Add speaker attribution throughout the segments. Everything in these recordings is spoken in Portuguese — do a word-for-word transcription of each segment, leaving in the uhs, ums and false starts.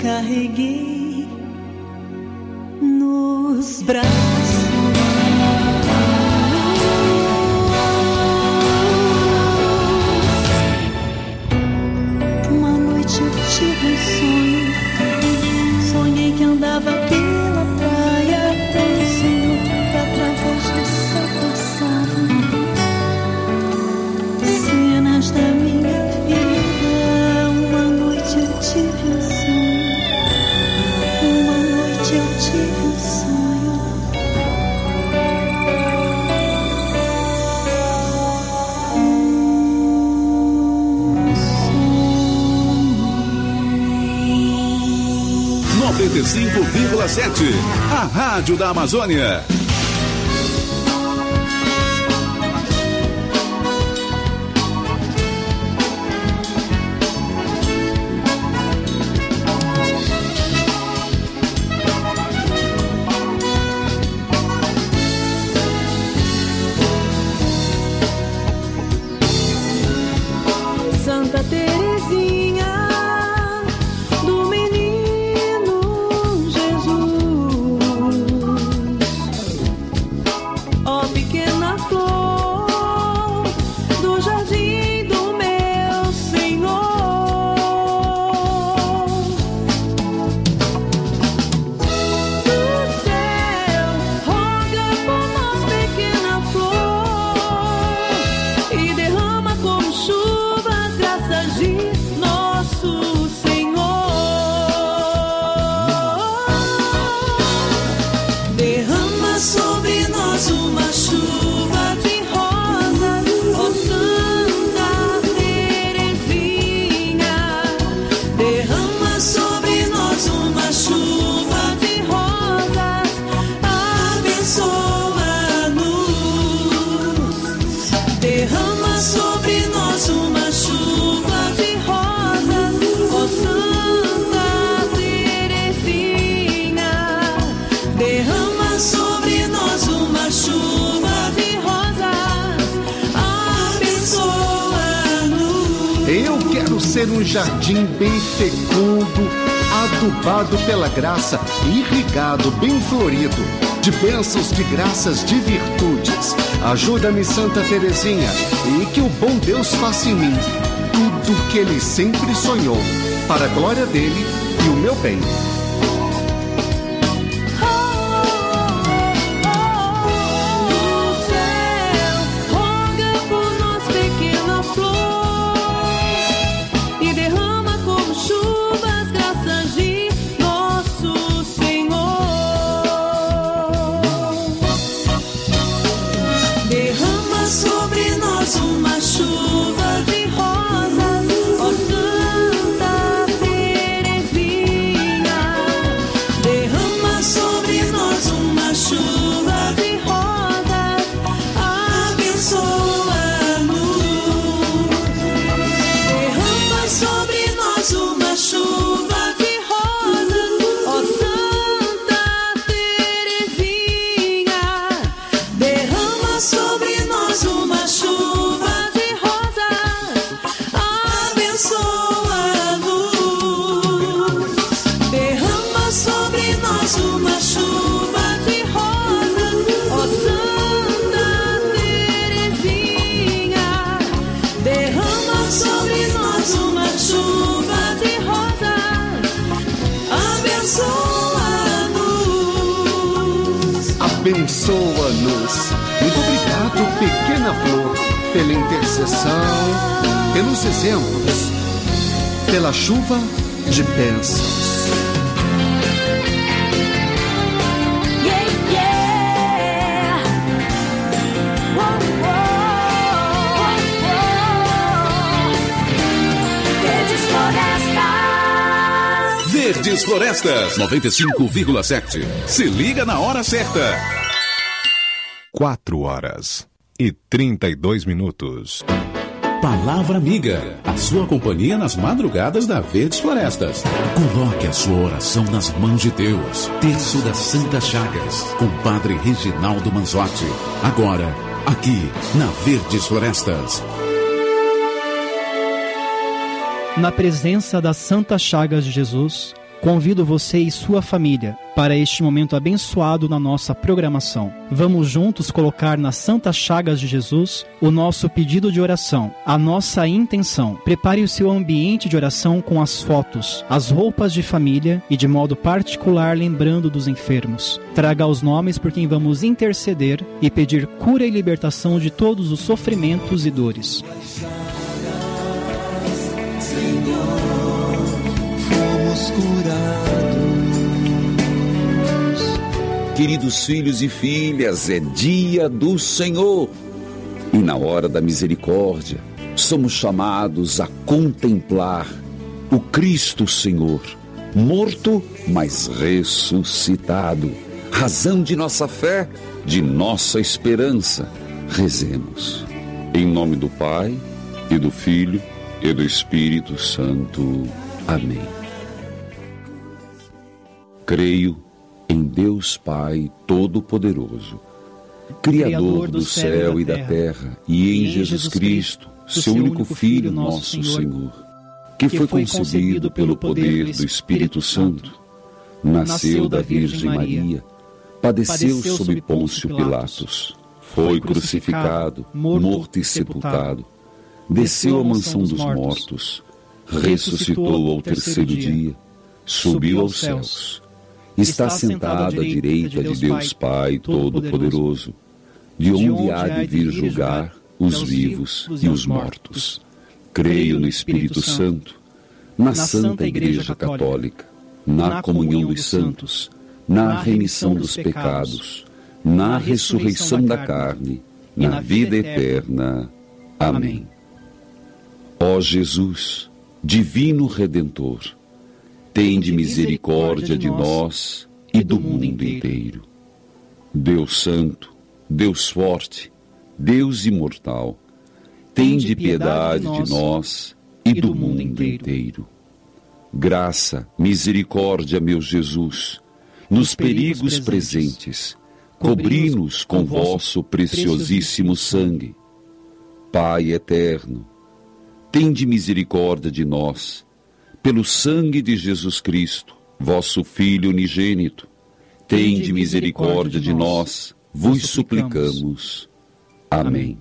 Speaker 1: carreguei nos braços. Uma noite eu tive um sonho, sonhei que andava pela praia com o Senhor, que através do céu passavam cenas da minha vida. Uma noite eu tive um sonho, uma noite eu tive um sonho.
Speaker 2: noventa e cinco vírgula sete, a Rádio da Amazônia.
Speaker 1: Santa Teresinha do Menino Jesus, ó pequena flor do jardim do meu Senhor, do céu roga por nós, pequena flor, e derrama como chuva graças de nosso Senhor. Derrama sobre nós uma chuva de rosas, ó Santa Teresinha. Derrama sobre nós uma chuva de rosas, abençoa-nos. Derrama sobre nós uma chuva de rosas, ó Santa Teresinha. Derrama sobre nós uma chuva de rosas, abençoa-nos.
Speaker 3: Eu quero ser um jardim bem fecundo, adubado pela graça, irrigado, bem florido, de bênçãos, de graças, de virtudes. Ajuda-me, Santa Teresinha, e que o bom Deus faça em mim tudo que ele sempre sonhou, para a glória dele e o meu bem.
Speaker 1: Do céu roga por nós, pequena flor, e derrama como chuvas graças de nosso Senhor. Derrama sobre nós uma chuva de rosas, ó Santa Teresinha. Derrama sobre nós uma chuva de rosas, abençoa-nos. Derrama sobre nós uma chuva de rosas, ó Santa Teresinha. Derrama sobre nós uma chuva de rosas, abençoa-nos. Derrama sobre nós uma chuva de rosas, ó Santa Teresinha. Derrama sobre nós uma chuva de rosas, abençoa-nos.
Speaker 3: Abençoa-nos. Muito obrigado, pequena flor, pela intercessão, pelos exemplos, pela chuva de bênçãos.
Speaker 1: Yeah, yeah. Whoa, whoa, whoa. Verdes Florestas.
Speaker 2: Verdes Florestas, noventa e cinco vírgula sete. Se liga na hora certa.
Speaker 4: Quatro horas e trinta e dois minutos.
Speaker 2: Palavra Amiga, a sua companhia nas madrugadas da Verdes Florestas. Coloque a sua oração nas mãos de Deus. Terço das Santas Chagas, com Padre Reginaldo Manzotti. Agora, aqui na Verdes Florestas.
Speaker 5: Na presença das Santas Chagas de Jesus, Convido você e sua família para este momento abençoado na nossa programação. Vamos juntos colocar nas santas chagas de Jesus o nosso pedido de oração, a nossa intenção. Prepare o seu ambiente de oração com as fotos, as roupas de família e de modo particular lembrando dos enfermos. Traga os nomes por quem vamos interceder e pedir cura e libertação de todos os sofrimentos e dores.
Speaker 6: Queridos filhos e filhas, é dia do Senhor. E na hora da misericórdia, somos chamados a contemplar o Cristo Senhor, morto, mas ressuscitado. Razão de nossa fé, de nossa esperança. Rezemos. Em nome do Pai, e do Filho, e do Espírito Santo. Amém. Creio em Deus Pai Todo-Poderoso, Criador do céu e da terra, e em Jesus Cristo, seu único Filho, nosso Senhor, que foi concebido pelo poder do Espírito Santo, nasceu da Virgem Maria, padeceu sob Pôncio Pilatos, foi crucificado, morto e sepultado, desceu à mansão dos mortos, ressuscitou ao terceiro dia, subiu aos céus, está sentado à direita de Deus Pai Todo-Poderoso, de onde há de vir julgar os vivos e os mortos. Creio no Espírito Santo, na Santa Igreja Católica, na comunhão dos santos, na remissão dos pecados, na ressurreição da carne, na vida eterna. Amém. Ó Jesus, Divino Redentor, tende misericórdia de nós e do mundo inteiro. Deus Santo, Deus Forte, Deus Imortal, tende piedade de nós e do mundo inteiro. Graça, misericórdia, meu Jesus, nos perigos presentes, cobri-nos com vosso preciosíssimo sangue. Pai eterno, tende misericórdia de nós, pelo sangue de Jesus Cristo, vosso Filho unigênito, tende misericórdia de nós, vos suplicamos. Amém.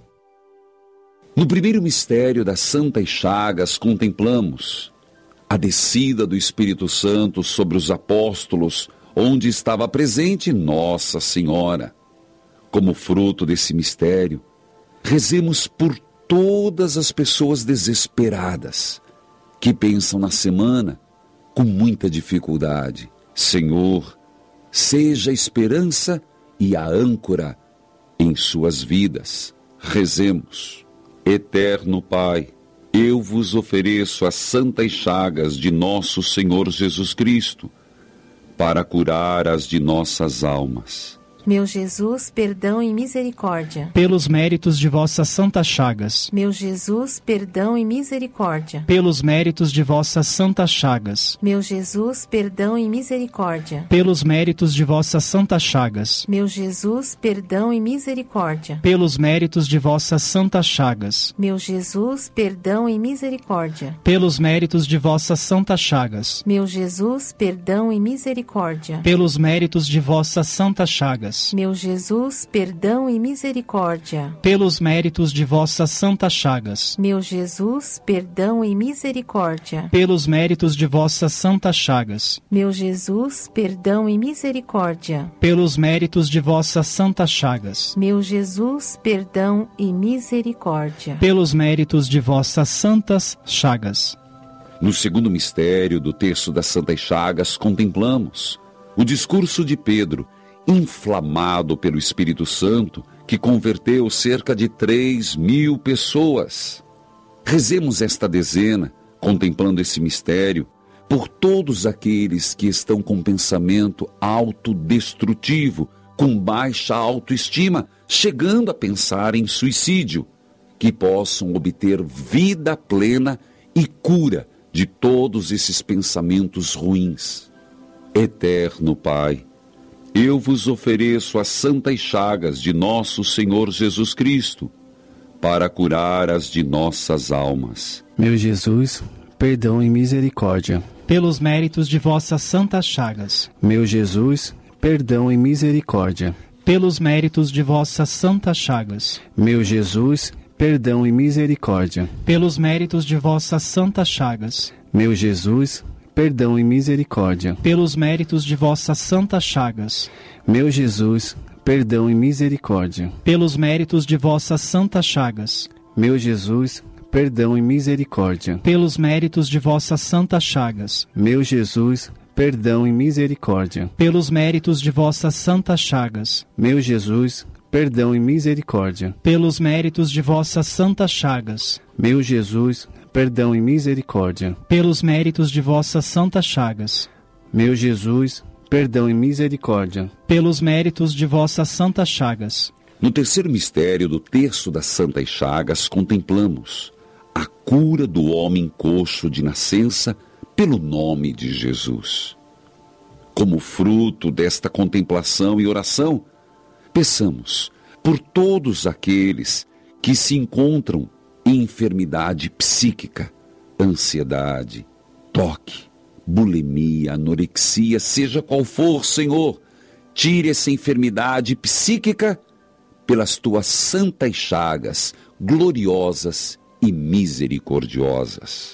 Speaker 6: No primeiro mistério das Santas Chagas, contemplamos a descida do Espírito Santo sobre os apóstolos, onde estava presente Nossa Senhora. Como fruto desse mistério, rezemos por todas as pessoas desesperadas, que pensam na semana com muita dificuldade. Senhor, seja a esperança e a âncora em suas vidas. Rezemos. Eterno Pai, eu vos ofereço as santas chagas de nosso Senhor Jesus Cristo, para curar as de nossas almas.
Speaker 7: Meu Jesus, perdão e misericórdia.
Speaker 5: Pelos méritos de vossas santas chagas.
Speaker 7: Meu Jesus, perdão e misericórdia.
Speaker 5: Pelos méritos de vossas santas chagas.
Speaker 7: Meu Jesus, perdão e misericórdia.
Speaker 5: Pelos méritos de vossas santas chagas.
Speaker 7: Meu Jesus, perdão e misericórdia.
Speaker 5: Pelos méritos de vossas santas chagas.
Speaker 7: Meu Jesus, perdão e misericórdia.
Speaker 5: Pelos méritos de vossas santas chagas.
Speaker 7: Meu Jesus, perdão e misericórdia.
Speaker 5: Pelos méritos de vossas santas chagas.
Speaker 7: Meu Jesus, perdão e misericórdia.
Speaker 5: Pelos méritos de vossas santas chagas.
Speaker 7: Meu Jesus, perdão e misericórdia.
Speaker 5: Pelos méritos de vossas santas chagas.
Speaker 7: Meu Jesus, perdão e misericórdia.
Speaker 5: Pelos méritos de vossas santas chagas.
Speaker 7: Meu Jesus, perdão e misericórdia.
Speaker 5: Pelos méritos de vossas santas chagas.
Speaker 6: No segundo mistério do terço das Santas Chagas, contemplamos o discurso de Pedro, inflamado pelo Espírito Santo, que converteu cerca de três mil pessoas. Rezemos esta dezena, contemplando esse mistério, por todos aqueles que estão com pensamento autodestrutivo, com baixa autoestima, chegando a pensar em suicídio, que possam obter vida plena e cura de todos esses pensamentos ruins. Eterno Pai, eu vos ofereço as santas chagas de nosso Senhor Jesus Cristo, para curar as de nossas almas.
Speaker 8: Meu Jesus, perdão e misericórdia.
Speaker 5: pelos méritos de vossas santas chagas.
Speaker 8: Meu Jesus, perdão e misericórdia.
Speaker 5: Pelos méritos de vossas santas chagas.
Speaker 8: Meu Jesus, perdão e misericórdia.
Speaker 5: Pelos méritos de vossas santas chagas.
Speaker 8: Meu Jesus, perdão e misericórdia.
Speaker 5: Pelos méritos de vossas santas chagas.
Speaker 8: Meu Jesus, perdão e misericórdia.
Speaker 5: Pelos méritos de vossas santas chagas.
Speaker 8: Meu Jesus, perdão e misericórdia.
Speaker 5: Pelos méritos de vossas santas chagas.
Speaker 8: Meu Jesus, perdão e misericórdia.
Speaker 5: Pelos méritos de vossas santas chagas.
Speaker 8: Meu Jesus, perdão e misericórdia.
Speaker 5: Pelos méritos de vossas santas chagas.
Speaker 8: Meu Jesus, perdão e misericórdia.
Speaker 5: Pelos méritos de vossas santas chagas.
Speaker 8: Meu Jesus, perdão e misericórdia.
Speaker 5: Pelos méritos de vossas santas chagas.
Speaker 6: No terceiro mistério do terço das Santas Chagas, contemplamos a cura do homem coxo de nascença pelo nome de Jesus. Como fruto desta contemplação e oração, peçamos por todos aqueles que se encontram em enfermidade psíquica, ansiedade, toque, bulimia, anorexia, seja qual for, Senhor, tire essa enfermidade psíquica pelas tuas santas chagas, gloriosas e misericordiosas.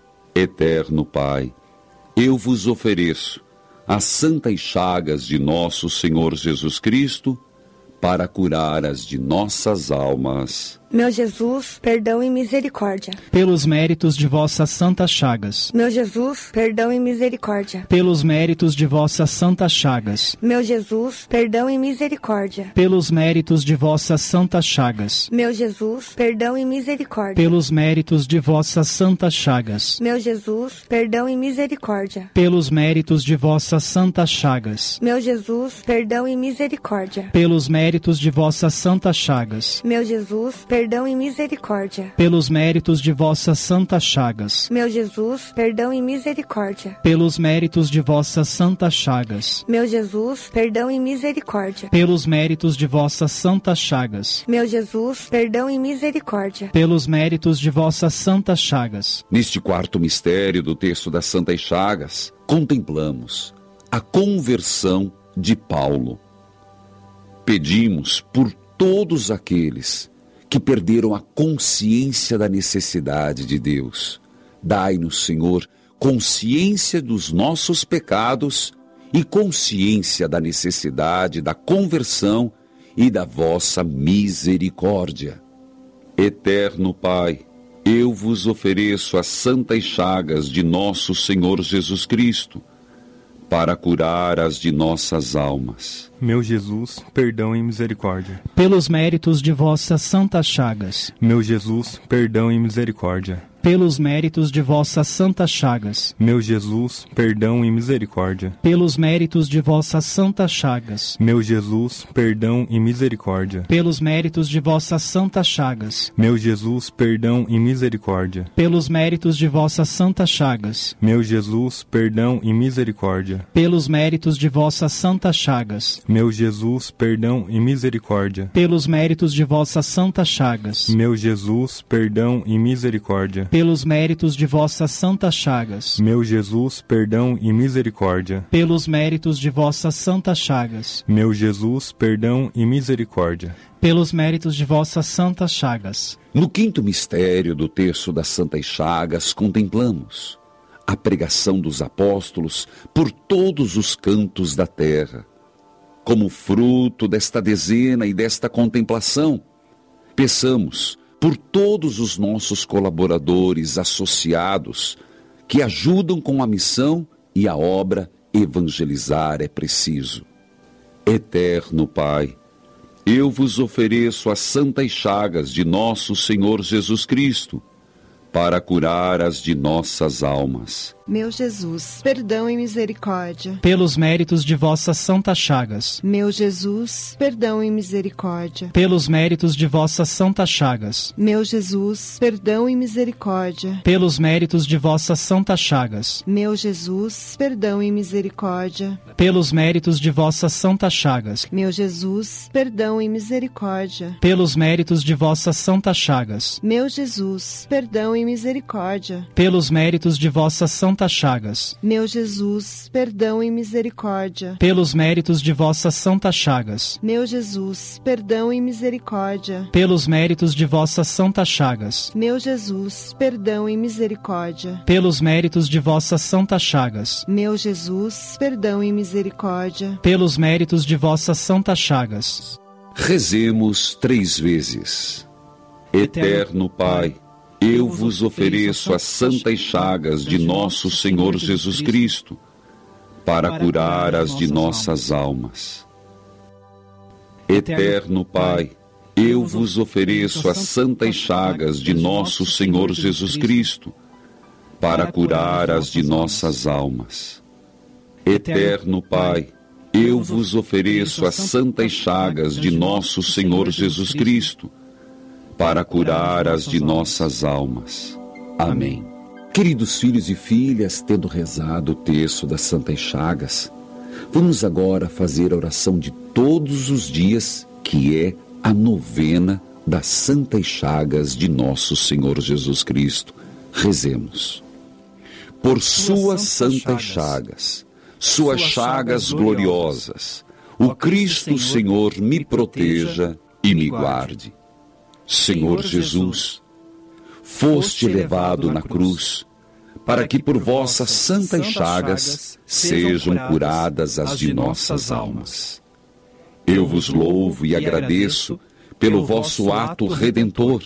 Speaker 6: Eterno Pai, eu vos ofereço as santas chagas de nosso Senhor Jesus Cristo para curar as de nossas almas.
Speaker 9: Meu Jesus, perdão e misericórdia.
Speaker 5: Pelos méritos de vossas santas chagas.
Speaker 9: Meu Jesus, perdão e misericórdia.
Speaker 5: Pelos méritos de vossas santas chagas.
Speaker 9: Meu Jesus, perdão e misericórdia.
Speaker 5: Pelos méritos de vossas santas chagas.
Speaker 9: Meu Jesus, perdão e misericórdia.
Speaker 5: Pelos méritos de vossas santas chagas.
Speaker 9: Meu Jesus, perdão e misericórdia.
Speaker 5: Pelos méritos de vossas santas chagas.
Speaker 9: Meu Jesus, perdão e misericórdia.
Speaker 5: Pelos méritos de vossas santas chagas.
Speaker 9: Meu Jesus, perdão e misericórdia.
Speaker 5: Pelos méritos de vossas santas chagas.
Speaker 9: Meu Jesus, perdão e misericórdia.
Speaker 5: Pelos méritos de vossas santas chagas.
Speaker 9: Meu Jesus, perdão e misericórdia.
Speaker 5: Pelos méritos de vossas santas chagas.
Speaker 9: Meu Jesus, perdão e misericórdia.
Speaker 5: Pelos méritos de vossas santas chagas.
Speaker 6: Neste quarto mistério do terço das Santas Chagas, contemplamos a conversão de Paulo. Pedimos por todos aqueles que perderam a consciência da necessidade de Deus. Dai-nos, Senhor, consciência dos nossos pecados e consciência da necessidade da conversão e da vossa misericórdia. Eterno Pai, eu vos ofereço as santas chagas de nosso Senhor Jesus Cristo, para curar as de nossas almas.
Speaker 10: Meu Jesus, perdão e misericórdia.
Speaker 5: Pelos méritos de vossas santas chagas.
Speaker 10: Meu Jesus, perdão e misericórdia.
Speaker 5: Pelos méritos de vossas santas chagas.
Speaker 10: Meu Jesus, perdão e misericórdia.
Speaker 5: Pelos méritos de vossas santas chagas.
Speaker 10: Meu Jesus, perdão e misericórdia.
Speaker 5: Pelos méritos de vossas santas chagas.
Speaker 10: Meu Jesus, perdão e misericórdia.
Speaker 5: Pelos méritos de vossas santas chagas.
Speaker 10: Meu Jesus, perdão e misericórdia.
Speaker 5: Pelos méritos de vossas santas chagas.
Speaker 10: Meu Jesus, perdão e misericórdia.
Speaker 5: Pelos méritos de vossas santas chagas.
Speaker 10: Meu Jesus, perdão e misericórdia.
Speaker 5: Pelos méritos de vossas santas chagas.
Speaker 10: Meu Jesus, perdão e misericórdia.
Speaker 5: Pelos méritos de vossas santas chagas.
Speaker 10: Meu Jesus, perdão e misericórdia.
Speaker 5: Pelos méritos de vossas santas chagas.
Speaker 6: No quinto mistério do terço das Santas Chagas, contemplamos a pregação dos apóstolos por todos os cantos da terra. Como fruto desta dezena e desta contemplação, peçamos por todos os nossos colaboradores associados que ajudam com a missão e a obra evangelizar é preciso. Eterno Pai, eu vos ofereço as santas chagas de nosso Senhor Jesus Cristo, para curar as de nossas almas.
Speaker 11: Meu Jesus, perdão e misericórdia.
Speaker 5: Pelos méritos de vossas santas chagas.
Speaker 11: Meu Jesus, perdão e misericórdia.
Speaker 5: Pelos méritos de vossas santas chagas.
Speaker 11: Meu Jesus, perdão e misericórdia.
Speaker 5: Pelos méritos de vossas santas chagas.
Speaker 11: Meu Jesus, perdão e misericórdia.
Speaker 5: Pelos méritos de vossas santas chagas.
Speaker 11: Meu Jesus, perdão e misericórdia.
Speaker 5: Pelos méritos de vossas santas chagas.
Speaker 11: Meu Jesus, perdão e misericórdia.
Speaker 5: Pelos méritos de vossas santas santas chagas.
Speaker 11: Meu Jesus, perdão e misericórdia.
Speaker 5: Pelos méritos de vossas santas chagas.
Speaker 11: Meu Jesus, perdão e misericórdia.
Speaker 5: Pelos méritos de vossas santas chagas.
Speaker 11: Meu Jesus, perdão e misericórdia.
Speaker 5: Pelos méritos de vossas santas chagas.
Speaker 11: Meu Jesus, perdão e misericórdia.
Speaker 5: Pelos méritos de vossas santas chagas.
Speaker 6: Rezemos três vezes. Eterno Pai, eu vos ofereço as santas chagas de nosso Senhor Jesus Cristo, para curar as de nossas almas. Eterno Pai, eu vos ofereço as santas chagas de nosso Senhor Jesus Cristo, para curar as de nossas almas. Eterno Pai, eu vos ofereço as santas chagas de nosso Senhor Jesus Cristo, para curar as de nossas almas. Amém. Queridos filhos e filhas, tendo rezado o terço das santas chagas, vamos agora fazer a oração de todos os dias, que é a novena das santas chagas de nosso Senhor Jesus Cristo. Rezemos. Por suas santas chagas, suas chagas gloriosas, o Cristo Senhor me proteja e me guarde. Senhor Jesus, foste levado na cruz, para que por vossas santas chagas sejam curadas as de nossas almas. Eu vos louvo e agradeço pelo vosso ato redentor.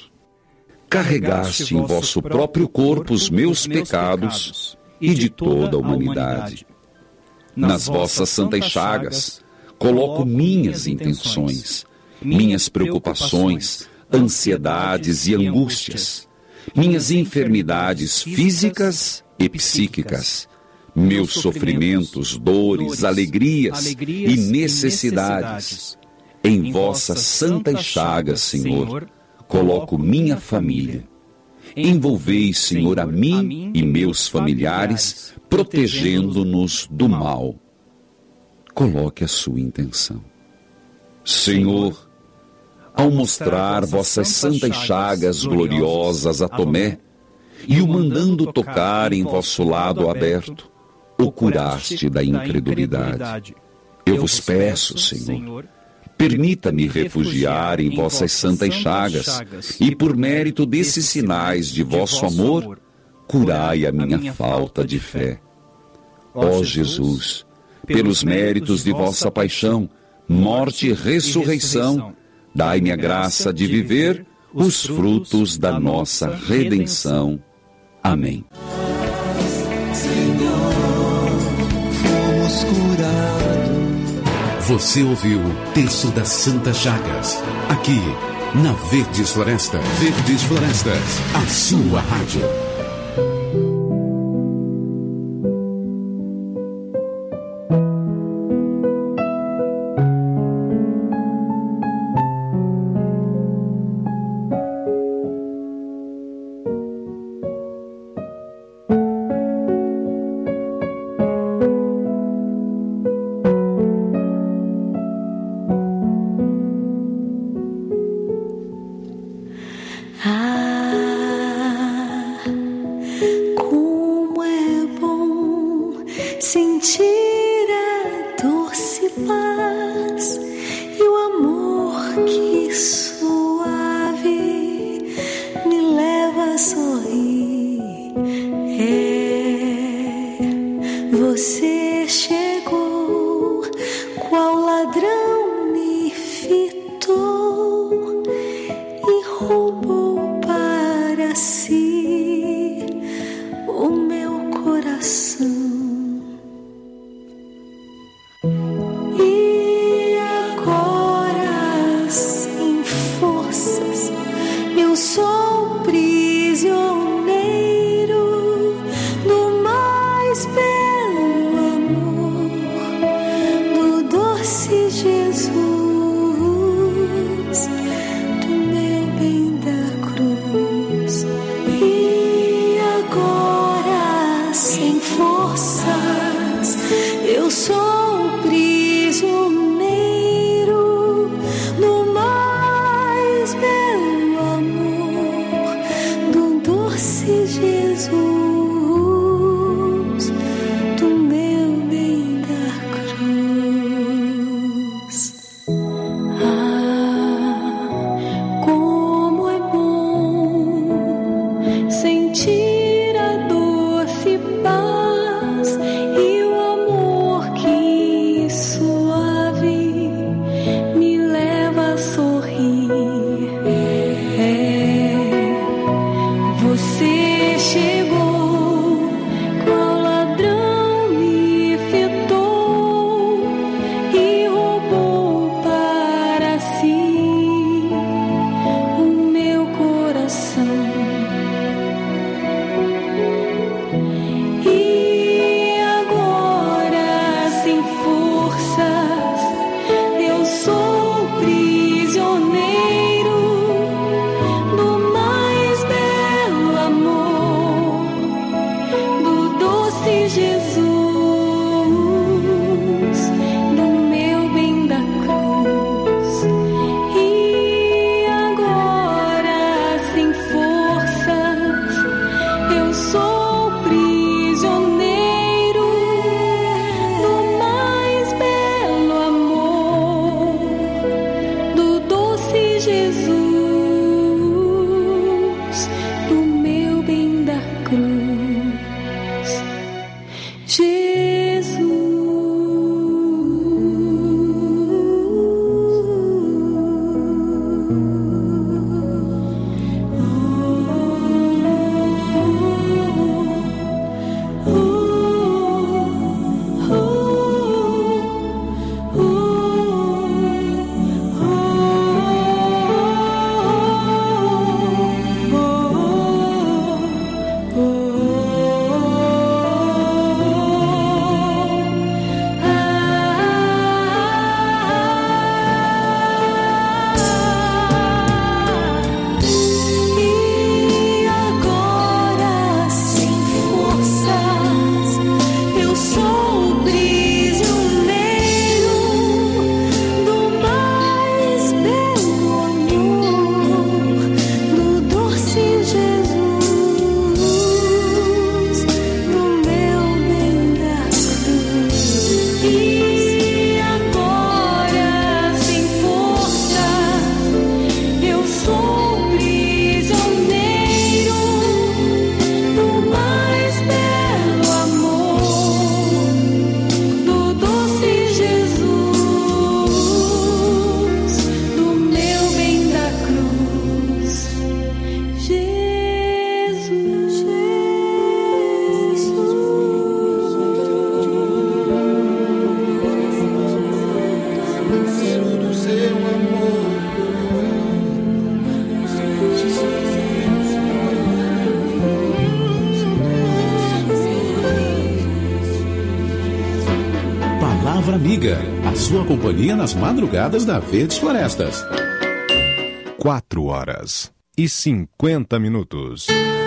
Speaker 6: Carregaste em vosso próprio corpo os meus pecados e de toda a humanidade. Nas vossas santas chagas, coloco minhas intenções, minhas preocupações, ansiedades e angústias, minhas enfermidades físicas e psíquicas, meus sofrimentos, dores, alegrias e necessidades. Em vossas santas chagas, Senhor, coloco minha família. Envolvei, Senhor, a mim e meus familiares, protegendo-nos do mal. Coloque a sua intenção. Senhor, ao mostrar vossas santas chagas gloriosas a Tomé, e o mandando tocar em vosso lado aberto, o curaste da incredulidade. Eu vos peço, Senhor, permita-me refugiar em vossas santas chagas, e por mérito desses sinais de vosso amor, curai a minha falta de fé. Ó Jesus, pelos méritos de vossa paixão, morte e ressurreição, dai-me a graça de viver os frutos da nossa redenção. Amém.
Speaker 1: Senhor, fomos curados.
Speaker 2: Você ouviu o Terço das Santas Chagas, aqui na Verdes Florestas. Verdes Florestas, a sua rádio.
Speaker 1: Jesus.
Speaker 2: Palavra Amiga, a sua companhia nas madrugadas da Verdes Florestas.
Speaker 4: Quatro horas e cinquenta minutos.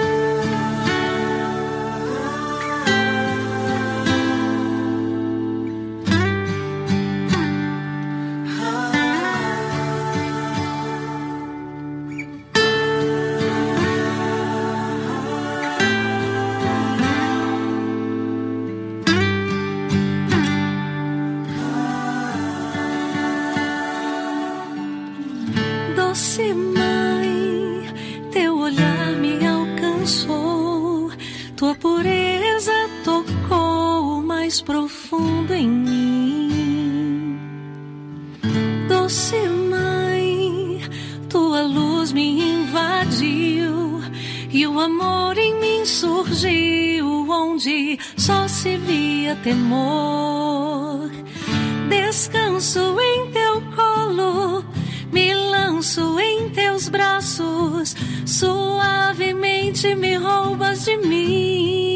Speaker 1: Profundo em mim, doce mãe, tua luz me invadiu e o amor em mim surgiu, onde só se via temor. Descanso em teu colo, me lanço em teus braços, suavemente me roubas de mim.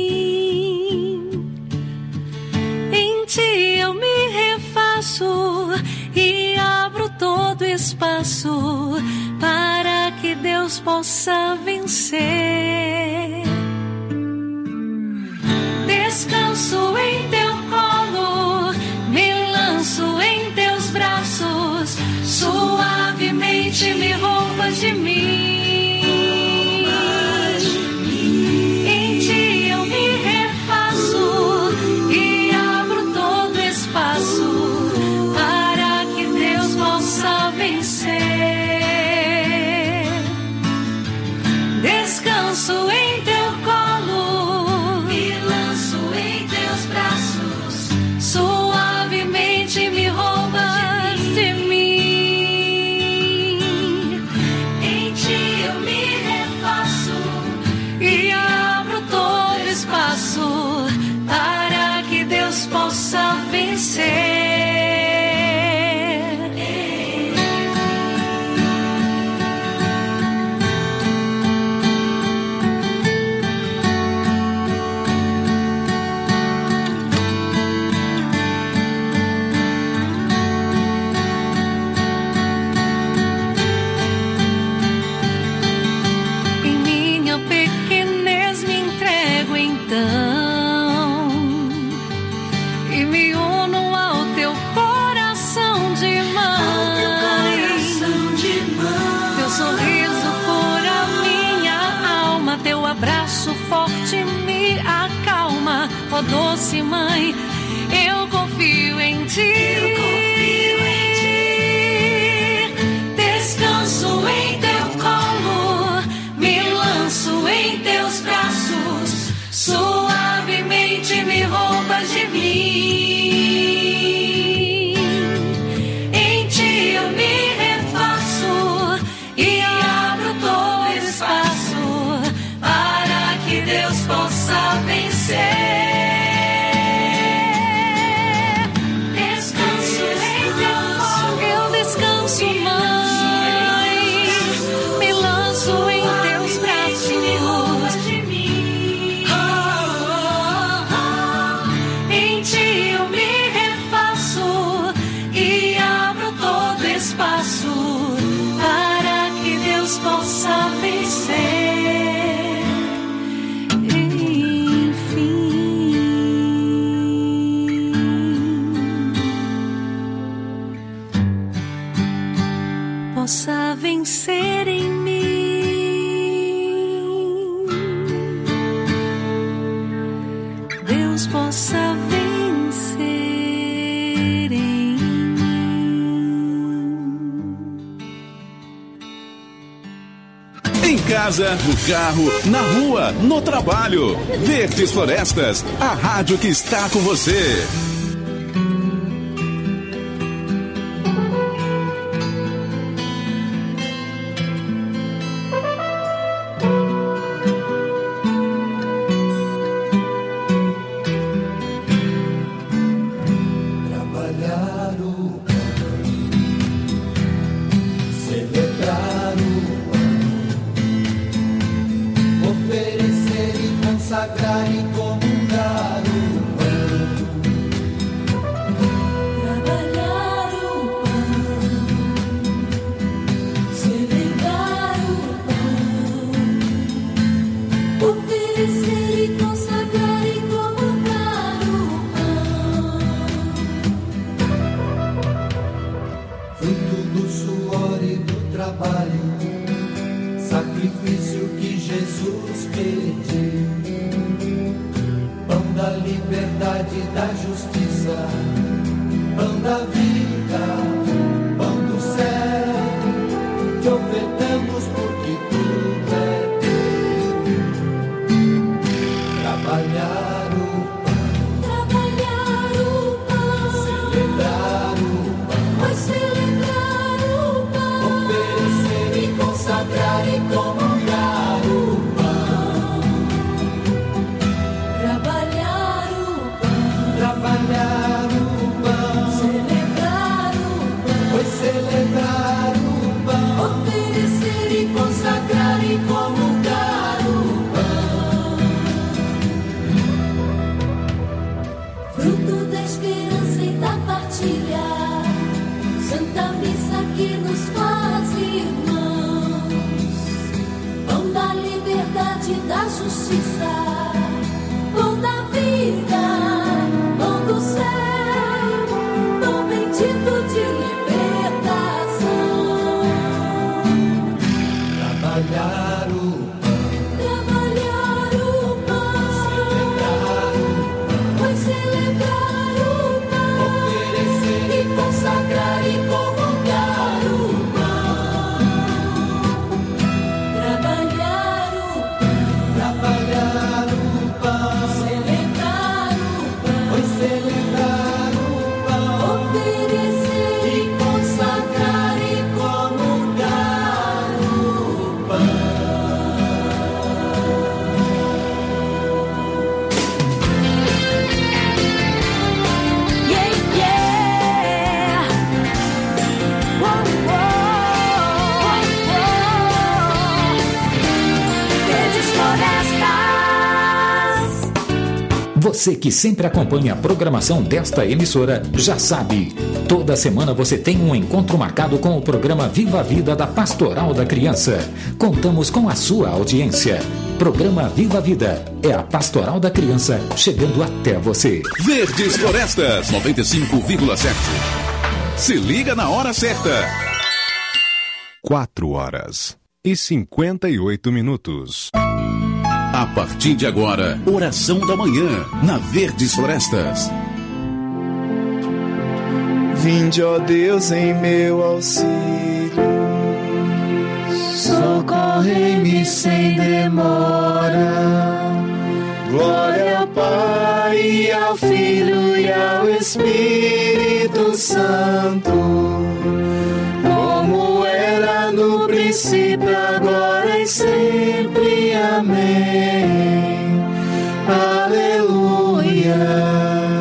Speaker 1: Em ti eu me refaço e abro todo espaço para que Deus possa vencer. Descanso em teu colo, me lanço em teus braços, suavemente me roubas de mim. Em ti eu me refaço e abro todo espaço para que Deus possa vencer. Descanso em teu colo, me lanço em teus braços, suavemente me roubas de mim. Em ti eu me refaço e abro todo espaço para que Deus possa vencer. Em minha pequenez me entrego então e me uno ao teu coração de mãe. Teu sorriso cura minha alma, teu abraço forte me acalma. Ó doce mãe, eu confio em ti. Descanso em teu colo, me lanço em teus braços, suavemente me roubas de mim. Em ti eu me refaço e abro todo espaço para que Deus possa vencer. Descanso em teu colo, eu descanso, mãe, me lanço em teus braços. Em ti eu me refaço e abro todo espaço para que Deus possa vencer. Enfim, possa vencer em mim. Deus possa vencer em mim.
Speaker 2: Em casa, no carro, na rua, no trabalho. Verdes Florestas, a rádio que está com você.
Speaker 12: Trabalhar o celebrar o oferecer e consagrar e comungar o pão. da justiça, pão da vida, pão do céu, te ofertamos porque tudo é teu. Trabalhar o pão,
Speaker 1: trabalhar o pão,
Speaker 12: celebrar o pão,
Speaker 1: pois celebrar o pão,
Speaker 12: oferecer e consagrar e comungar o pão.
Speaker 1: Trabalhar o pão,
Speaker 12: Trabalhar o pão,
Speaker 1: celebrar o pão,
Speaker 12: pois celebrar o pão,
Speaker 1: oferecer e consagrar e comungar o pão. Fruto da esperança e da partilha, Santa Missa que nos faz irmãos. Pão da liberdade e da justiça, pão da vida, pão do céu, pão bendito de libertação.
Speaker 12: trabalhar o
Speaker 1: Trabalhar o pão,
Speaker 12: celebrar o
Speaker 1: pois celebrar o pão,
Speaker 12: oferecer
Speaker 1: e consagrar e comungar o pão. Trabalhar o pão,
Speaker 12: trabalhar o pão,
Speaker 1: celebrar o pão,
Speaker 12: pois celebrar o pão,
Speaker 1: oferecer
Speaker 12: e consagrar e comungar o pão.
Speaker 1: Yeah, yeah. Uou, uou, uou. Verdes florestas.
Speaker 13: Você que sempre acompanha a programação desta emissora já sabe. Toda semana você tem um encontro marcado com o programa Viva a Vida da Pastoral da Criança. Contamos com a sua audiência. Programa Viva a Vida é a Pastoral da Criança chegando até você.
Speaker 2: Verdes Florestas noventa e cinco vírgula sete. Se liga na hora certa.
Speaker 4: Quatro horas e cinquenta e oito minutos.
Speaker 2: A partir de agora, oração da manhã na Verdes Florestas.
Speaker 14: Vinde, ó Deus, em meu auxílio, socorrei-me sem demora. Glória ao Pai, e ao Filho e ao Espírito Santo, como era no princípio, agora e sempre. Amém. Aleluia.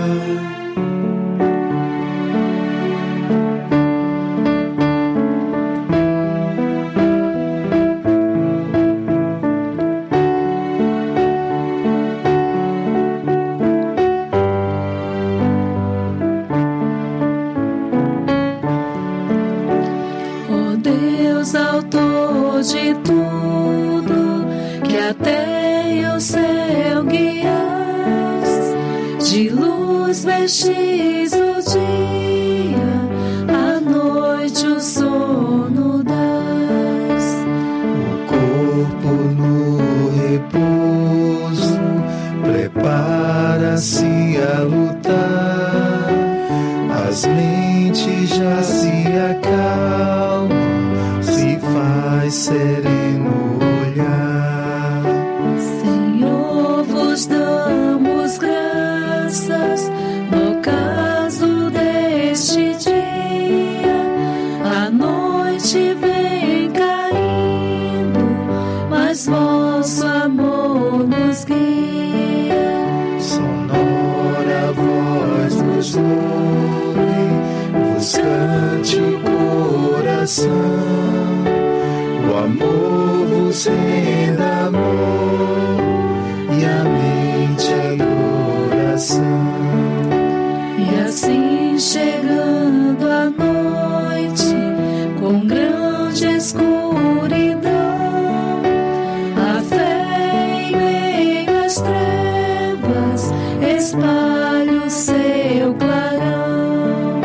Speaker 1: De tudo que até o céu guias, de luz vestis o dia, à noite o sono das.
Speaker 14: O corpo no repouso prepara-se a lutar, as mentes já se acalmam, faz sereno olhar.
Speaker 1: Senhor, vos damos graças no caso deste dia. A noite vem caindo, mas vosso amor nos guia.
Speaker 14: Sonora voz nos ouve, vos cante o coração. O amor vos renda amor, e a mente é oração.
Speaker 1: E assim chegando a noite, com grande escuridão, a fé em meio às trevas espalha o seu clarão.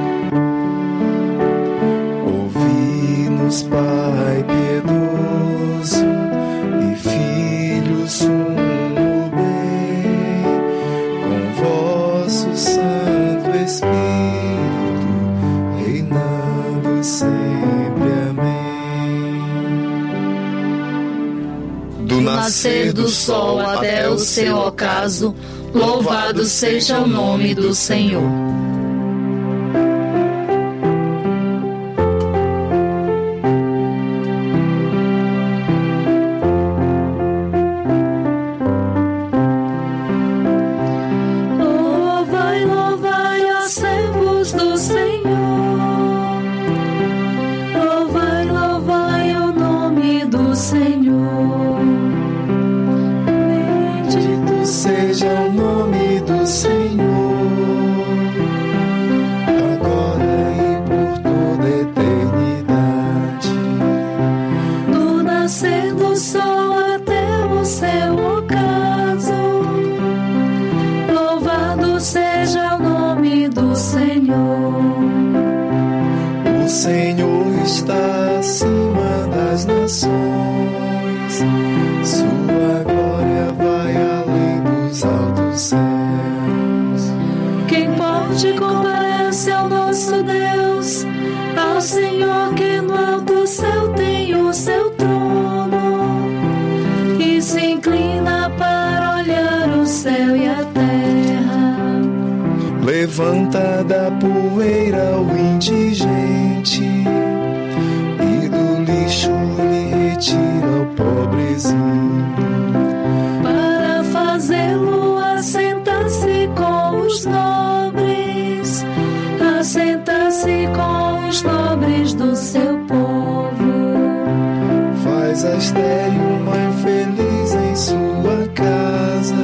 Speaker 14: Ouvi-nos, Pai piedoso, e filhos no bem, com vosso
Speaker 15: nascer do sol até o seu ocaso, louvado seja o nome do Senhor.
Speaker 12: Louvai, louvai, ó servos do Senhor. Louvai, louvai o nome do Senhor.
Speaker 14: Bendito seja o nome do Senhor, agora e por toda a eternidade.
Speaker 12: Do nascer do sol até o seu ocaso, louvado seja o nome do Senhor.
Speaker 14: O Senhor está acima das nações, sua glória vai além dos altos céus.
Speaker 12: Quem pode comparar-se ao nosso Deus, ao Senhor que no alto céu tem o seu trono e se inclina para olhar o céu e a terra?
Speaker 14: Levanta da poeira o indigente e do lixo lhe retira o pobrezinho,
Speaker 12: para fazê-lo assentar-se com os nobres, assentar-se com os nobres do seu povo.
Speaker 14: faz a estéril mãe feliz em sua casa,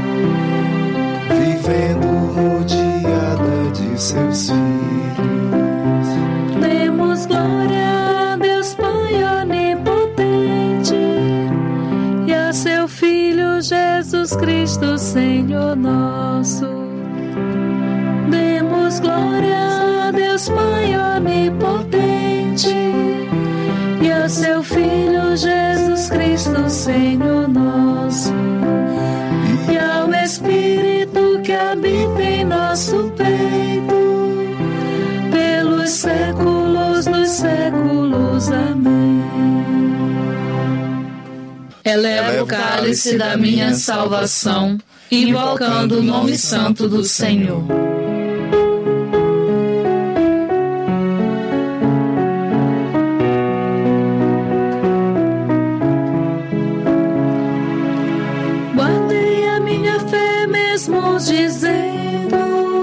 Speaker 14: vivendo rodeada de seus filhos.
Speaker 12: Demos glória a Deus Pai onipotente e a seu Filho Jesus Cristo, Senhor nosso. Demos glória a Deus Pai onipotente e a seu Filho Jesus Cristo, Senhor nosso. E ao Espírito que habita em nosso peito, pelos séculos dos séculos. Amém.
Speaker 15: Eleva o cálice da minha salvação, invocando o nome santo do Senhor.
Speaker 12: Guardei a minha fé mesmo dizendo: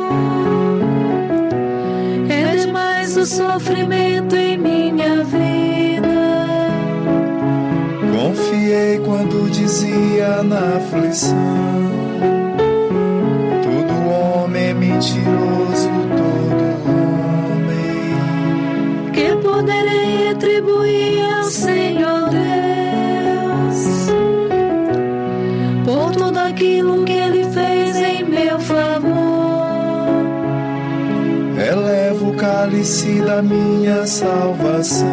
Speaker 12: é demais o sofrimento em minha vida.
Speaker 14: Confiei quando dizia na aflição: todo homem é mentiroso, todo homem.
Speaker 12: Que poderei atribuir ao Senhor Deus por tudo aquilo que Ele fez em meu favor?
Speaker 14: Eleva o cálice da minha salvação,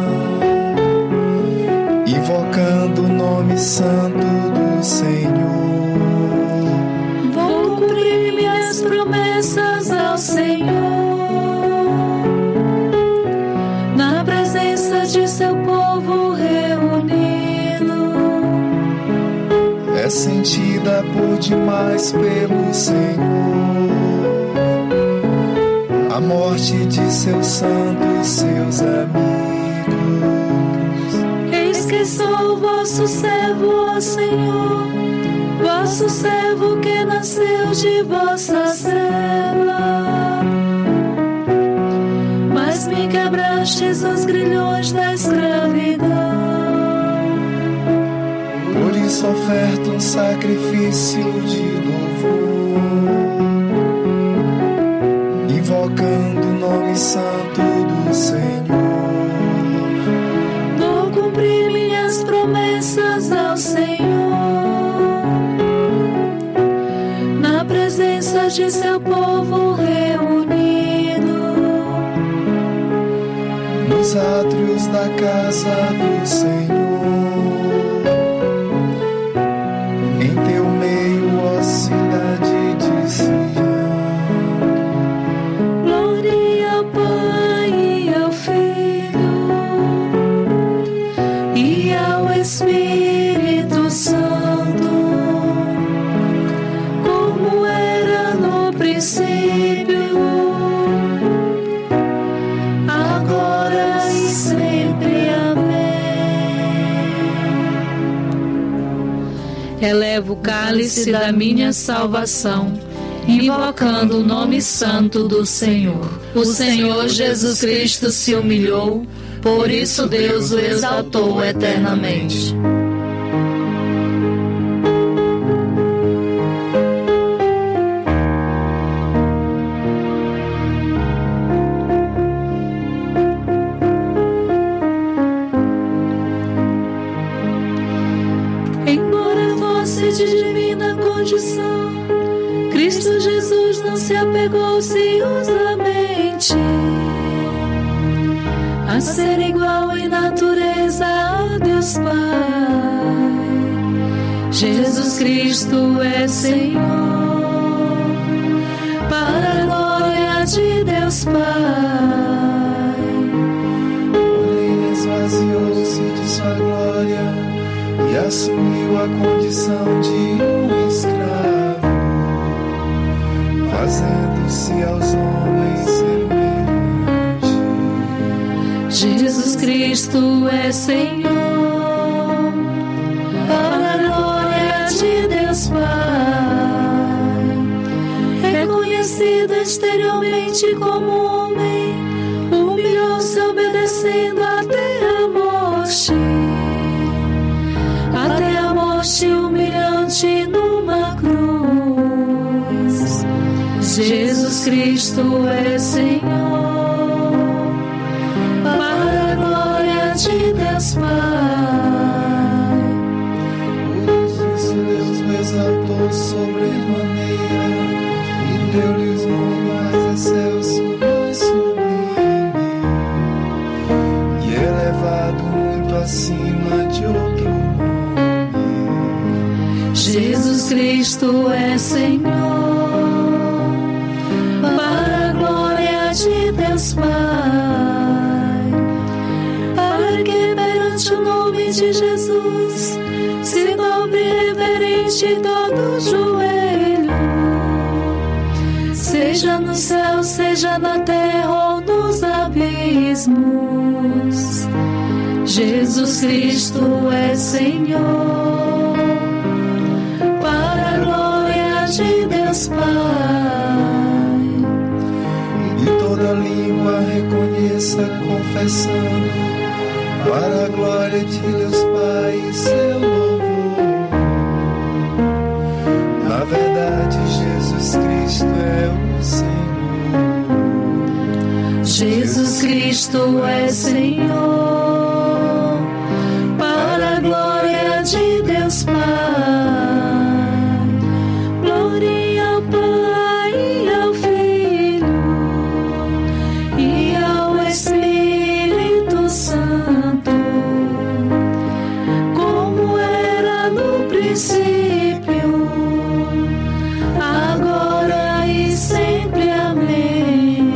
Speaker 14: invocando o nome santo do Senhor.
Speaker 12: Vou cumprir minhas promessas ao Senhor, na presença de seu povo reunido.
Speaker 14: É sentida por demais pelo Senhor a morte de seus santos, seus amigos.
Speaker 12: Eis que sou o vosso servo, ó Senhor, vosso servo que nasceu de vossa serva. Mas me quebrastes os grilhões da escravidão.
Speaker 14: Por isso oferta um sacrifício de louvor, invocando o nome santo do Senhor.
Speaker 12: Vou cumprir minhas promessas ao Senhor, na presença de seu povo reunido.
Speaker 14: Nos átrios da casa do Senhor, em teu meio, ó cidade de Sião.
Speaker 12: Glória ao Pai e ao Filho e ao Espírito Santo,
Speaker 15: eleva o cálice da minha salvação, invocando o nome santo do Senhor. O Senhor Jesus Cristo se humilhou, por isso Deus o exaltou eternamente.
Speaker 12: Embora fosse de divina condição, Cristo Jesus não se apegou ciosamente a ser igual em natureza a Deus Pai. Jesus Cristo é Senhor, para a glória de Deus Pai.
Speaker 14: Porém esvaziou-se de sua glória e assumiu a condição de um escravo, fazendo-se aos homens semelhante.
Speaker 12: Jesus Cristo é Senhor, para a glória de Deus Pai. Reconhecido exteriormente como homem, humilhou-se obedecendo até a morte, até a morte humilhante numa cruz. Jesus Cristo é Senhor, para a glória de Deus Pai.
Speaker 14: Por isso Deus o exaltou sobremaneira e deu-lhe os nomes mais excelso e sublime, e elevado muito acima de outro nome.
Speaker 12: Jesus Cristo é Senhor, para a glória de Deus Pai. Para que perante o nome de Jesus se dobre reverente todo joelho, seja no céu, seja na terra ou nos abismos. Jesus Cristo é Senhor, para a glória de Deus Pai.
Speaker 14: E toda língua reconheça confessando, para a glória de Deus Pai, seu louvor. Na verdade, Jesus Cristo é o Senhor.
Speaker 12: Jesus Cristo é Senhor, para a glória de Deus Pai. Glória ao Pai e ao Filho e ao Espírito Santo, como era no princípio, agora e sempre. Amém.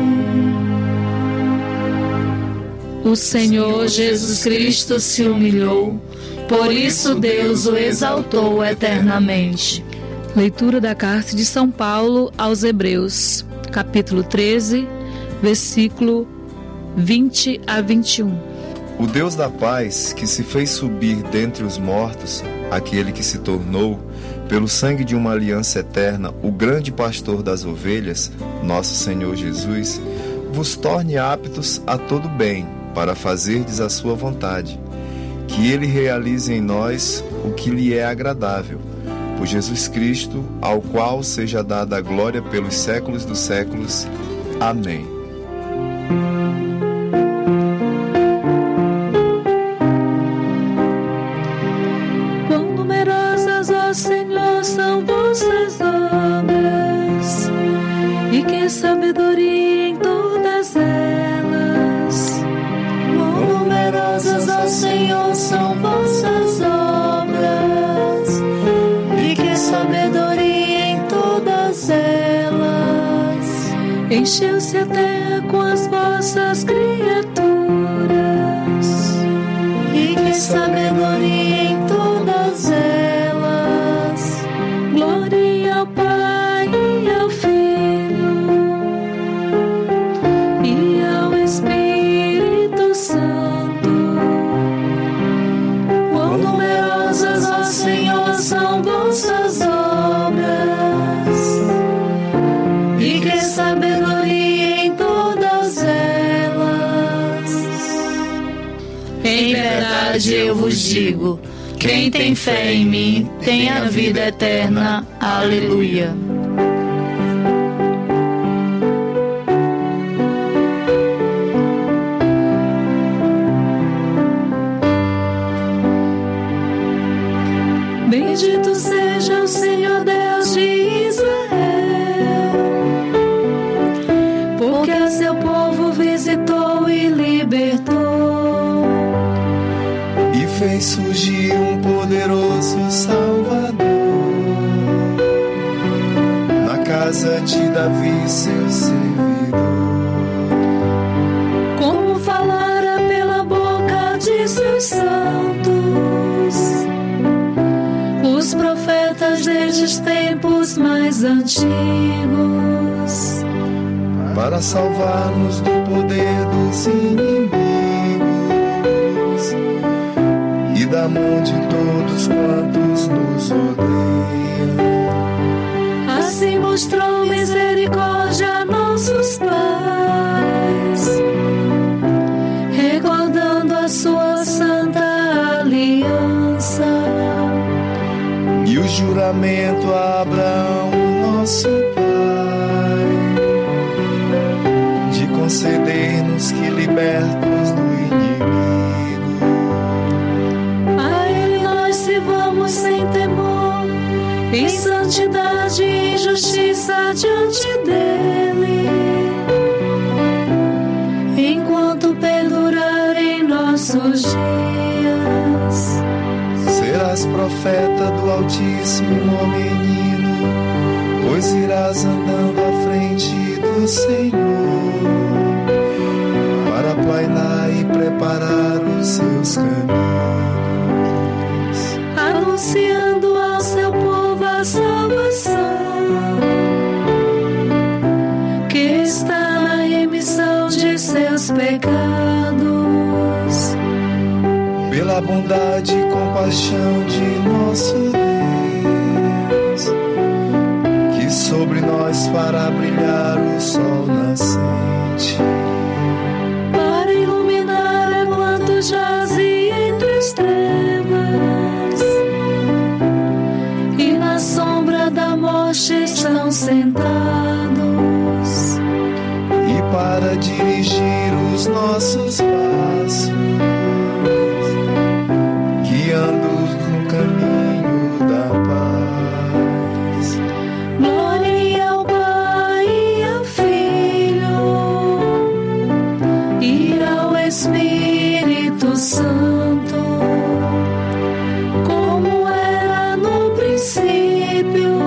Speaker 12: O Senhor Jesus Cristo se humilhou, por isso Deus o exaltou eternamente. Leitura da Carta de São Paulo aos Hebreus, capítulo treze, versículo vinte a vinte e um.
Speaker 14: O Deus da paz, que se fez subir dentre os mortos, aquele que se tornou, pelo sangue de uma aliança eterna, o grande pastor das ovelhas, nosso Senhor Jesus, vos torne aptos a todo bem, para fazerdes a sua vontade. Que Ele realize em nós o que lhe é agradável. Por Jesus Cristo, ao qual seja dada a glória pelos séculos dos séculos. Amém.
Speaker 12: Quão numerosas, ó Senhor, são vossas obras, e que sabedoria em todas elas. Quão numerosas, ó Senhor, são vossas obras, e que sabedoria em todas elas. Encheu-se a terra com as vossas criaturas, e que sabedoria em todas elas. Glória ao Pai e ao Filho e ao Espírito Santo. Quão numerosas, ó Senhor, são vossas
Speaker 15: verdade eu vos digo, quem tem fé em mim tem a vida eterna. Aleluia.
Speaker 12: Bendito seja o Senhor Deus de Israel, porque a seu povo visitou e libertou,
Speaker 14: e fez surgir um poderoso Salvador na casa de Davi, seu servidor.
Speaker 12: Como falara pela boca de seus santos os profetas destes tempos mais antigos,
Speaker 14: para salvar-nos do poder dos inimigos e da mão de todos quantos nos odeiam.
Speaker 12: Assim mostrou misericórdia a nossos pais, recordando a sua santa aliança
Speaker 14: e o juramento a Abraão, nosso pai, de conceder-nos que, libertos do inimigo,
Speaker 12: a Ele nós sirvamos sem temor, em santidade e justiça diante dEle, enquanto perdurarem nossos dias.
Speaker 14: Serás profeta do Altíssimo, ó menino, pois irás andando à frente do Senhor, para aplainar e preparar os seus caminhos,
Speaker 12: anunciando ao seu povo a salvação, que está na remissão de seus pecados,
Speaker 14: pela bondade e compaixão de nosso Deus, que sobre nós fará brilhar o sol nascente,
Speaker 12: para iluminar a quanto jaze entre as trevas, e na sombra da morte estão sentados,
Speaker 14: e para dirigir os nossos passos, guiando-os no caminho da paz.
Speaker 12: Glória ao Pai e ao Filho e ao Espírito Santo, como era no princípio,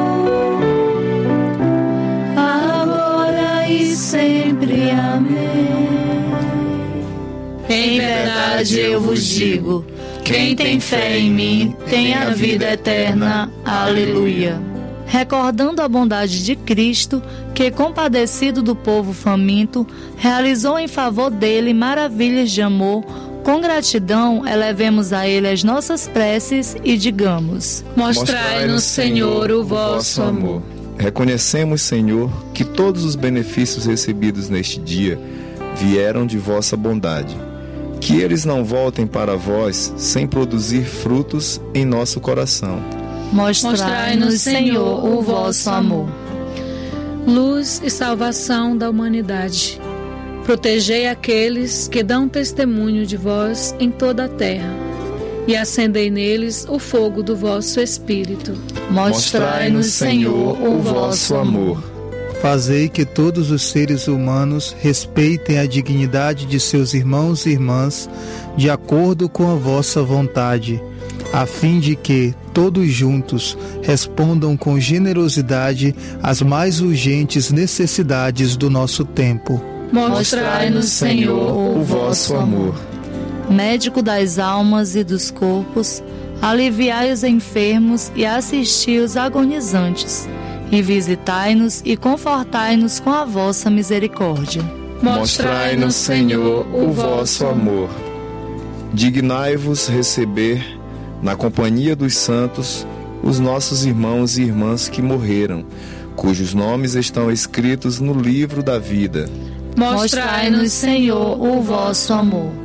Speaker 12: agora e sempre. Amém.
Speaker 15: Em verdade eu vos digo, quem tem fé em mim tem a vida eterna. Aleluia. Recordando a bondade de Cristo, que, compadecido do povo faminto, realizou em favor dele maravilhas de amor, com gratidão elevemos a Ele as nossas preces e digamos:
Speaker 12: Mostrai-nos, Senhor, o vosso amor.
Speaker 14: Reconhecemos, Senhor, que todos os benefícios recebidos neste dia vieram de vossa bondade. Que eles não voltem para vós sem produzir frutos em nosso coração.
Speaker 15: Mostrai-nos, Senhor, o vosso amor.
Speaker 12: Luz e salvação da humanidade, protegei aqueles que dão testemunho de vós em toda a terra, e acendei neles o fogo do vosso Espírito.
Speaker 15: Mostrai-nos, Senhor, o vosso amor.
Speaker 16: Fazei que todos os seres humanos respeitem a dignidade de seus irmãos e irmãs, de acordo com a vossa vontade, a fim de que, todos juntos, respondam com generosidade às mais urgentes necessidades do nosso tempo.
Speaker 15: Mostrai-nos, Senhor, o vosso amor.
Speaker 7: Médico das almas e dos corpos, aliviai os enfermos e assisti os agonizantes, e visitai-nos e confortai-nos com a vossa misericórdia.
Speaker 14: Mostrai-nos, Senhor, o vosso amor. Dignai-vos receber, na companhia dos santos, os nossos irmãos e irmãs que morreram, cujos nomes estão escritos no livro da vida.
Speaker 15: Mostrai-nos, Senhor, o vosso amor.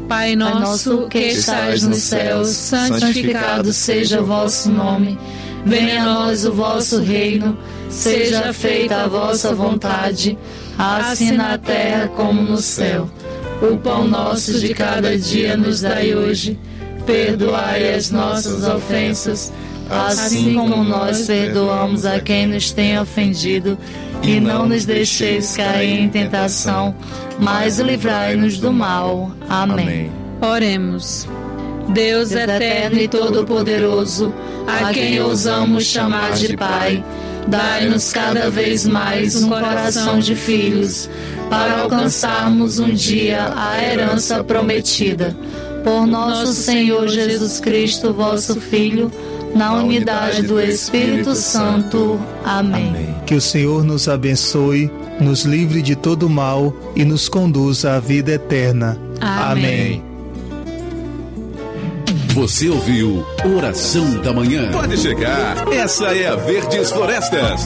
Speaker 15: Pai nosso que estais nos céus, santificado seja o vosso nome. Venha a nós o vosso reino, seja feita a vossa vontade, assim na terra como no céu. O pão nosso de cada dia nos dai hoje. Perdoai as nossas ofensas, assim como nós perdoamos a quem nos tem ofendido. E não nos deixeis cair em tentação, mas livrai-nos do mal. Amém. Oremos. Deus eterno e todo-poderoso, a quem ousamos chamar de Pai, dai-nos cada vez mais um coração de filhos, para alcançarmos um dia a herança prometida. Por nosso Senhor Jesus Cristo, vosso Filho, na unidade do Espírito Santo. Amém.
Speaker 16: Que o Senhor nos abençoe, nos livre de todo mal e nos conduza à vida eterna. Amém.
Speaker 2: Você ouviu Oração da Manhã. Pode chegar, essa é a Verdes Florestas.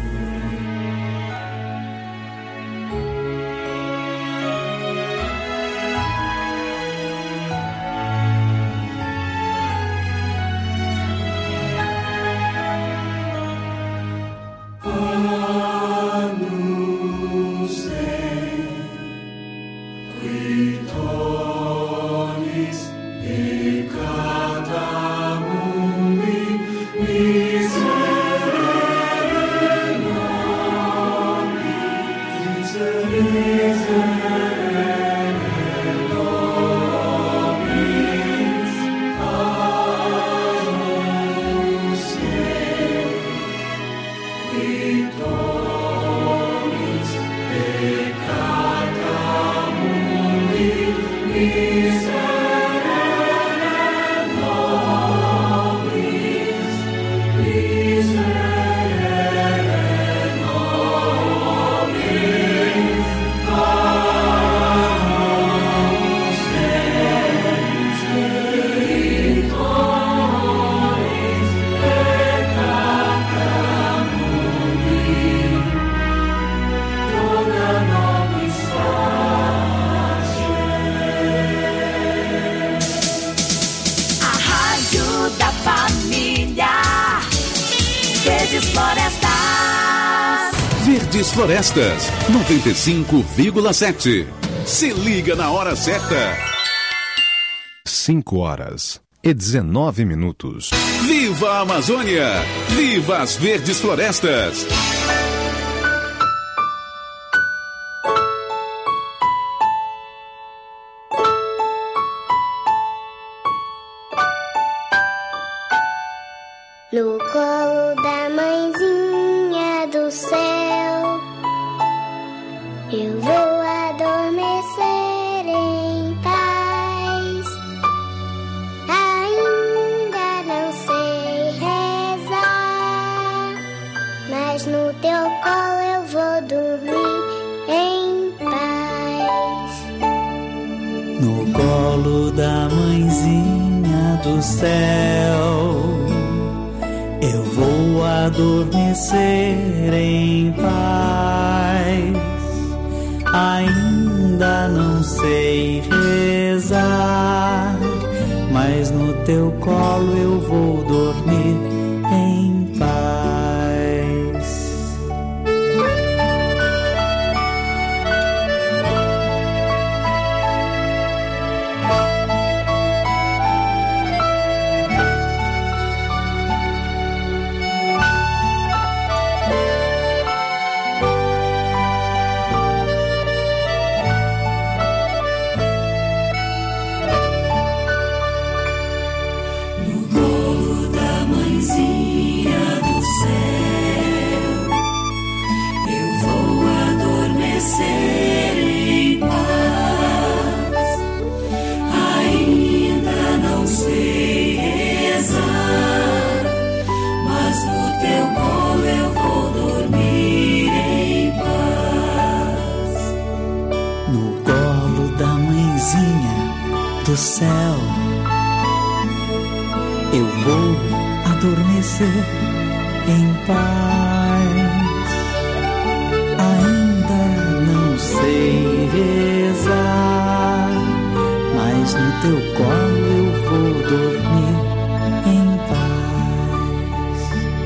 Speaker 2: Verdes Florestas, noventa e cinco vírgula sete. Se liga na hora certa.
Speaker 4: cinco horas e dezenove minutos.
Speaker 2: Viva a Amazônia! Viva as Verdes Florestas!
Speaker 17: No colo da mãezinha do céu, eu vou adormecer em paz. Ainda não sei rezar, mas no teu colo eu vou dormir em paz.
Speaker 18: No colo da mãezinha do céu, eu vou adormecer em paz. Ainda não sei rezar, mas no teu colo eu vou dormir em paz. Do céu, eu vou adormecer em paz. Ainda não sei rezar, mas teu colo eu vou dormir em paz.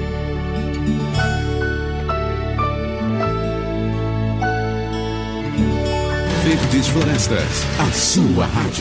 Speaker 2: Verdes Florestas, a sua rádio.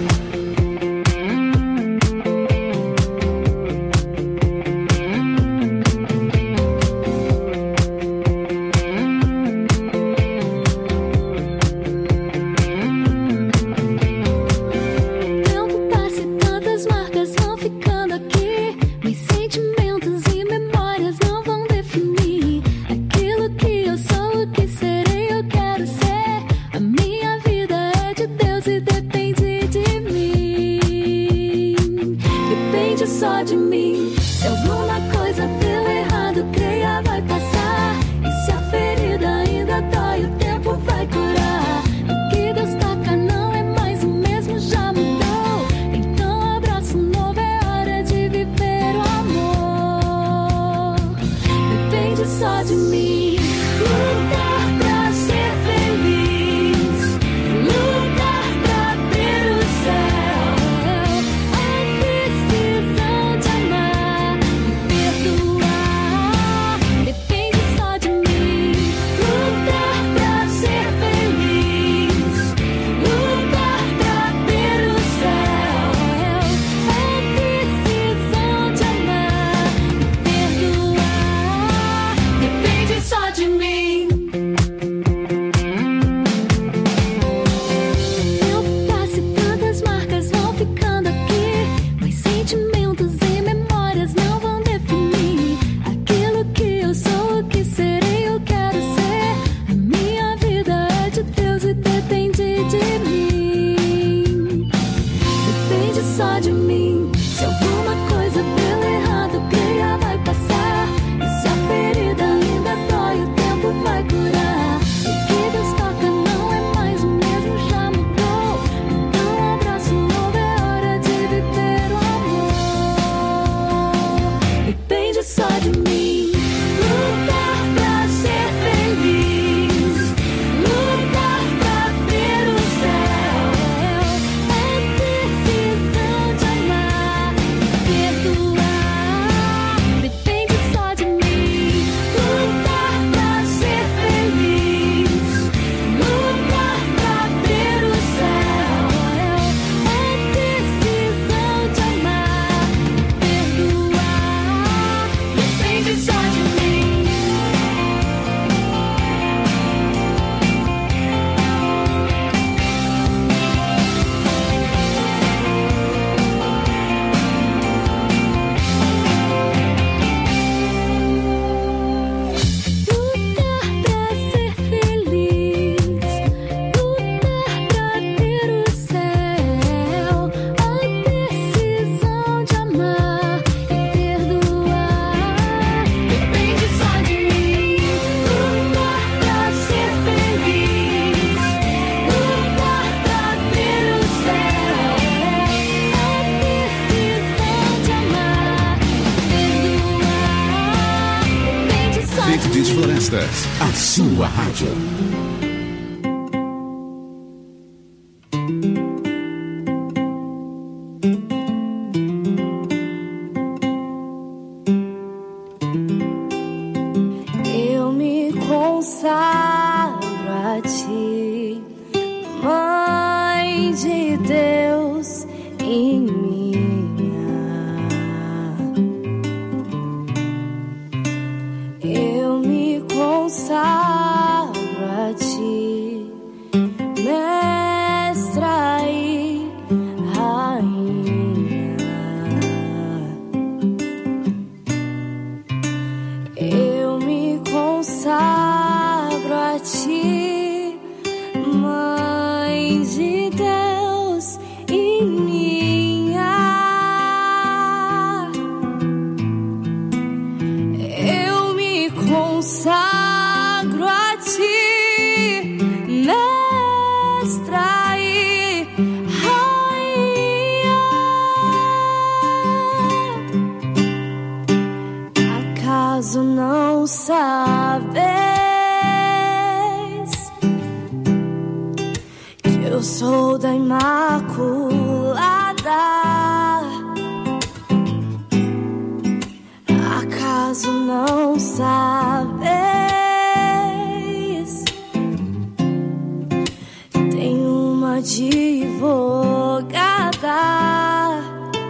Speaker 2: Verdes Florestas, a sua rádio.
Speaker 12: Eu me consagro a ti, Mãe de Deus em minha. Eu me consagro a ti, Mestra e Rainha. Eu me consagro a ti, Mãe de Deus e minha. Eu me consagro a ti, Mestra e Rainha. Acaso não sabes que eu sou da Imaculada
Speaker 1: advogada.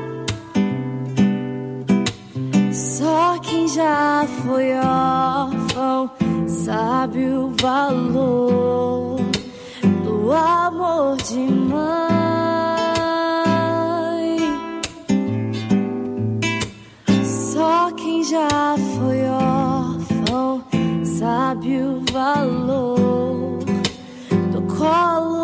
Speaker 1: Só quem já foi órfão sabe o valor do amor de mãe.